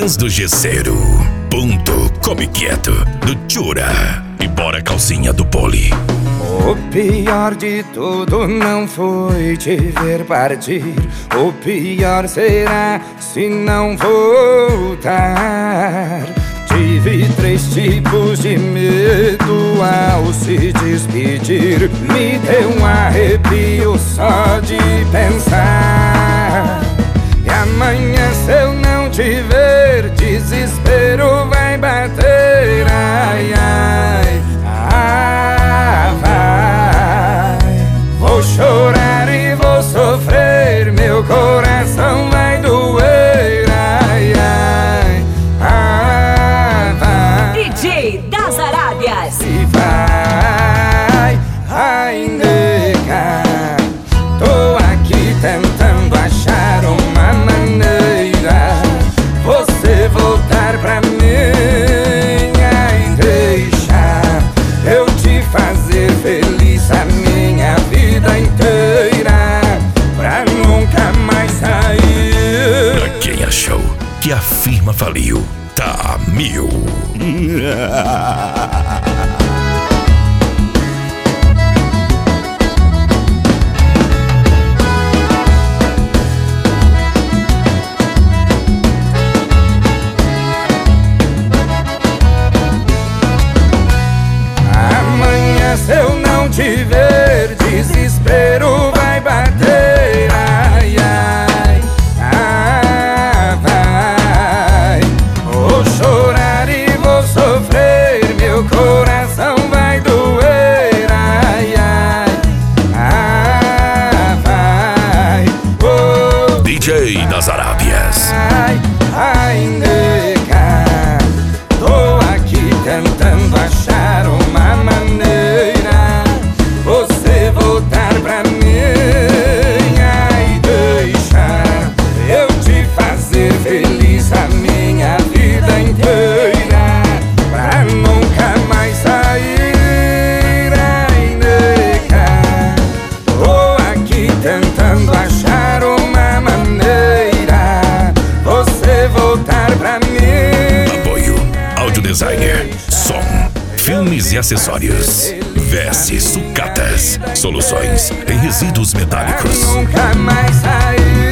Manhãs do Gesseiro. Ponto Come Quieto, do Tchura. E bora calcinha do Poli. O pior de tudo não foi te ver partir. O pior será se não voltar. Tive 3 tipos de medo ao se despedir. Me deu um arrepio só de pensar. E amanhã se eu não te ver, desespero vai bater. Ai, ai, vai. Vou chorar e vou sofrer, meu coração vai doer. Ai, ai, vai. DJ das Arábias. E vai, ai, nega. Tô aqui tentando achar uma maneira você voltar pra mim. Ai, deixa eu te fazer feliz a minha vida inteira, pra nunca mais sair. Pra quem achou que a firma faliu, tá a 1000. Amanhã se eu não te ver, desespero vai bater. Ai, ai, vai. Vou chorar e vou sofrer, meu coração vai doer. Ai, ai, vai. Oh, DJ das Arábias. ai, ai, nega. Tô aqui tentando achar uma maneira você voltar pra mim. Ai, deixa eu te fazer feliz a minha vida inteira, pra nunca mais sair. Ai, nega. Tô aqui tentando achar uma maneira você voltar pra mim. Apoio Audio Designer, som, filmes e acessórios. VS Sucatas, soluções em resíduos metálicos. Nunca mais sair.